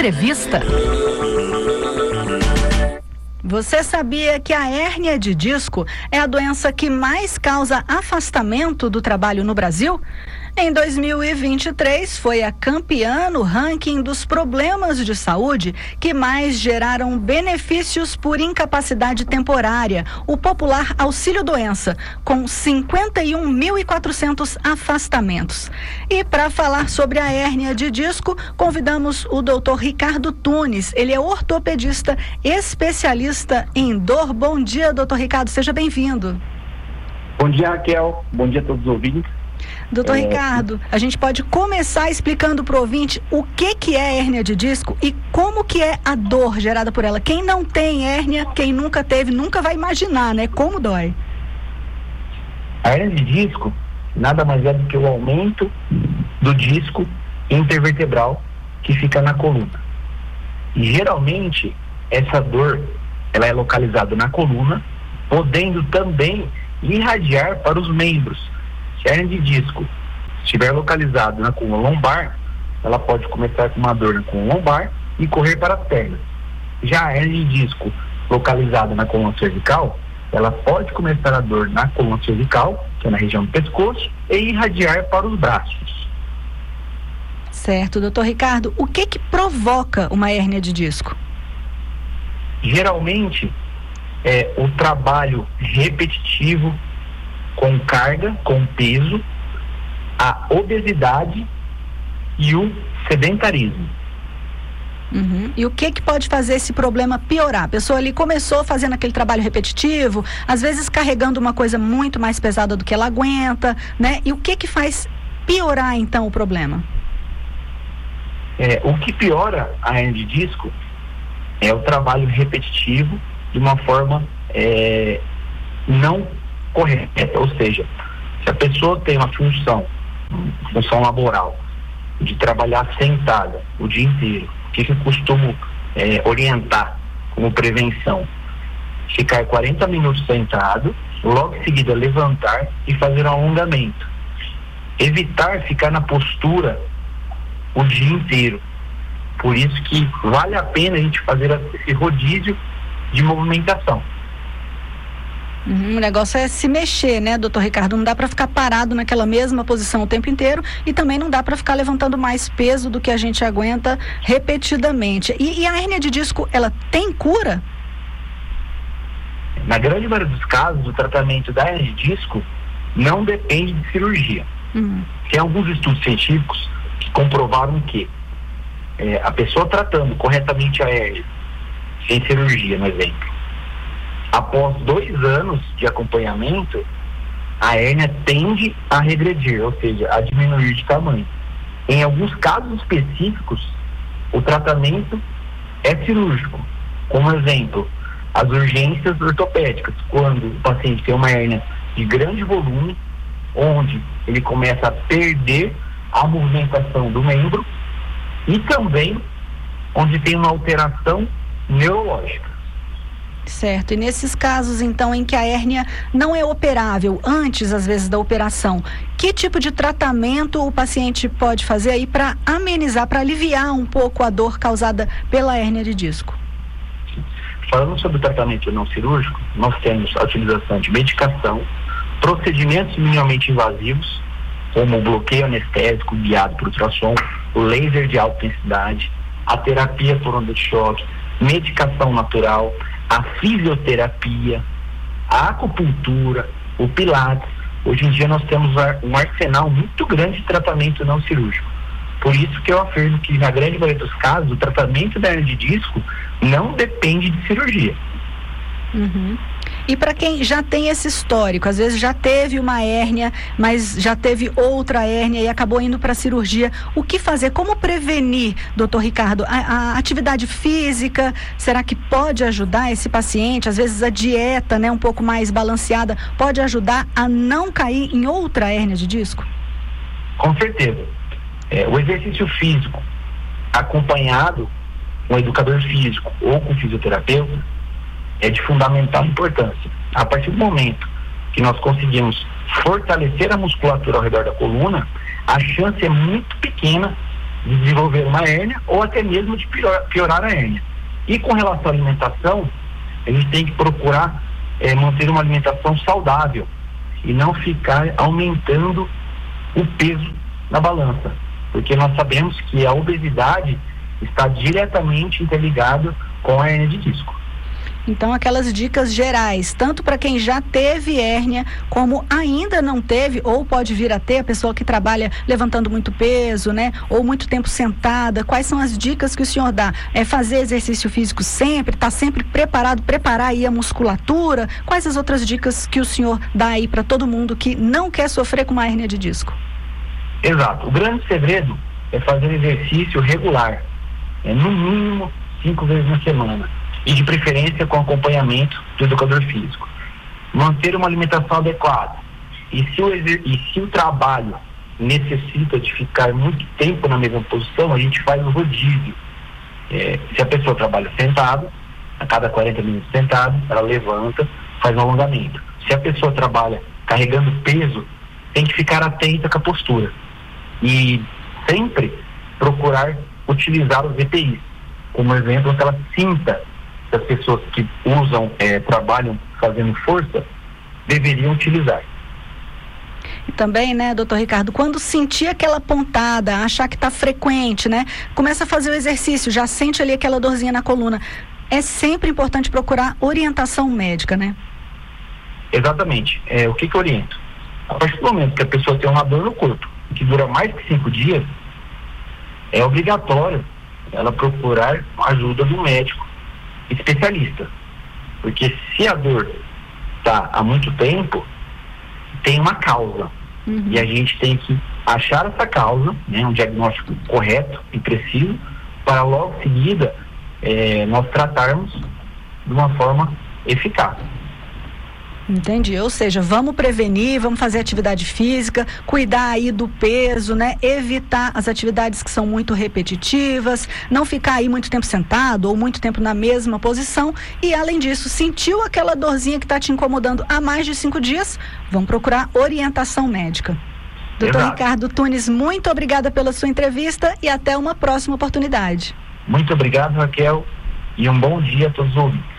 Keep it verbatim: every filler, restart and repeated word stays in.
Entrevista. Você sabia que a hérnia de disco é a doença que mais causa afastamento do trabalho no Brasil? Em dois mil e vinte e três, foi a campeã no ranking dos problemas de saúde que mais geraram benefícios por incapacidade temporária, o popular auxílio-doença, com cinquenta e um mil e quatrocentos afastamentos. E para falar sobre a hérnia de disco, convidamos o doutor Ricardo Tunes. Ele é ortopedista especialista em dor. Bom dia, doutor Ricardo, seja bem-vindo. Bom dia, Raquel. Bom dia a todos os ouvintes. Doutor é... Ricardo, a gente pode começar explicando para o ouvinte o que, que é hérnia de disco e como que é a dor gerada por ela. Quem não tem hérnia, quem nunca teve, nunca vai imaginar, né? Como dói. A hérnia de disco nada mais é do que o aumento do disco intervertebral que fica na coluna. E geralmente essa dor ela é localizada na coluna, podendo também irradiar para os membros. Se a hérnia de disco estiver localizada na coluna lombar, ela pode começar com uma dor na coluna lombar e correr para as pernas. Já a hérnia de disco localizada na coluna cervical, ela pode começar a dor na coluna cervical, que é na região do pescoço, e irradiar para os braços. Certo, doutor Ricardo, o que que provoca uma hérnia de disco? Geralmente é o trabalho repetitivo com carga, com peso, a obesidade e o sedentarismo. Uhum. E o que que pode fazer esse problema piorar? A pessoa ali começou fazendo aquele trabalho repetitivo, às vezes carregando uma coisa muito mais pesada do que ela aguenta, né? E o que que faz piorar então o problema? É, o que piora a hérnia de disco é o trabalho repetitivo de uma forma é, não correta, ou seja, se a pessoa tem uma função, função laboral, de trabalhar sentada o dia inteiro, o que, que eu costumo é, orientar como prevenção? Ficar quarenta minutos sentado, logo em seguida levantar e fazer um alongamento. Evitar ficar na postura o dia inteiro. Por isso que vale a pena a gente fazer esse rodízio de movimentação. Uhum, o negócio é se mexer, né, doutor Ricardo? Não dá para ficar parado naquela mesma posição o tempo inteiro e também não dá para ficar levantando mais peso do que a gente aguenta repetidamente. E, e a hérnia de disco, ela tem cura? Na grande maioria dos casos, o tratamento da hérnia de disco não depende de cirurgia. Uhum. Tem alguns estudos científicos que comprovaram que é, a pessoa tratando corretamente a hérnia, sem cirurgia, no exemplo, após dois anos de acompanhamento, a hérnia tende a regredir, ou seja, a diminuir de tamanho. Em alguns casos específicos, o tratamento é cirúrgico. Como exemplo, as urgências ortopédicas, quando o paciente tem uma hérnia de grande volume, onde ele começa a perder a movimentação do membro e também onde tem uma alteração neurológica. Certo, e nesses casos então em que a hérnia não é operável, antes às vezes da operação, que tipo de tratamento o paciente pode fazer aí para amenizar, para aliviar um pouco a dor causada pela hérnia de disco? Falando sobre o tratamento não cirúrgico, nós temos a utilização de medicação, procedimentos minimamente invasivos, como o bloqueio anestésico guiado por ultrassom, o laser de alta intensidade, a terapia por onda de choque, medicação natural, a fisioterapia, a acupuntura, o pilates. Hoje em dia nós temos um arsenal muito grande de tratamento não cirúrgico. Por isso que eu afirmo que na grande maioria dos casos o tratamento da hérnia de disco não depende de cirurgia. Uhum. E para quem já tem esse histórico, às vezes já teve uma hérnia, mas já teve outra hérnia e acabou indo para a cirurgia, o que fazer? Como prevenir, doutor Ricardo? A, a atividade física, será que pode ajudar esse paciente? Às vezes a dieta, né, um pouco mais balanceada, pode ajudar a não cair em outra hérnia de disco? Com certeza. É, o exercício físico acompanhado com educador físico ou com fisioterapeuta é de fundamental importância. A partir do momento que nós conseguimos fortalecer a musculatura ao redor da coluna, a chance é muito pequena de desenvolver uma hérnia ou até mesmo de pior, piorar a hérnia. E com relação à alimentação, a gente tem que procurar é, manter uma alimentação saudável e não ficar aumentando o peso na balança, porque nós sabemos que a obesidade está diretamente interligada com a hérnia de disco. Então, aquelas dicas gerais, tanto para quem já teve hérnia, como ainda não teve, ou pode vir a ter, a pessoa que trabalha levantando muito peso, né? Ou muito tempo sentada, quais são as dicas que o senhor dá? É fazer exercício físico sempre, estar tá sempre preparado, preparar aí a musculatura? Quais as outras dicas que o senhor dá aí para todo mundo que não quer sofrer com uma hérnia de disco? Exato. O grande segredo é fazer exercício regular, é no mínimo cinco vezes na semana. E de preferência com acompanhamento do educador físico. Manter uma alimentação adequada. E se o, e se o trabalho necessita de ficar muito tempo na mesma posição, a gente faz o rodízio. É, se a pessoa trabalha sentada, a cada quarenta minutos sentado, ela levanta, faz um alongamento. Se a pessoa trabalha carregando peso, tem que ficar atenta com a postura. E sempre procurar utilizar os E P Is. Como exemplo, que ela sinta que as pessoas que usam, é, trabalham fazendo força, deveriam utilizar. E também, né, doutor Ricardo, quando sentir aquela pontada, achar que está frequente, né, começa a fazer o exercício, já sente ali aquela dorzinha na coluna, é sempre importante procurar orientação médica, né? Exatamente. É, o que que eu oriento? A partir do momento que a pessoa tem uma dor no corpo, que dura mais que cinco dias, é obrigatório ela procurar ajuda do médico especialista, porque se a dor está há muito tempo, tem uma causa, uhum. E a gente tem que achar essa causa, né, um diagnóstico correto e preciso, para logo em seguida é, nós tratarmos de uma forma eficaz. Entendi, ou seja, vamos prevenir, vamos fazer atividade física, cuidar aí do peso, né? Evitar as atividades que são muito repetitivas, não ficar aí muito tempo sentado ou muito tempo na mesma posição e, além disso, sentiu aquela dorzinha que está te incomodando há mais de cinco dias, vamos procurar orientação médica. doutor Ricardo Tunes, muito obrigada pela sua entrevista e até uma próxima oportunidade. Muito obrigado, Raquel, e um bom dia a todos os ouvintes.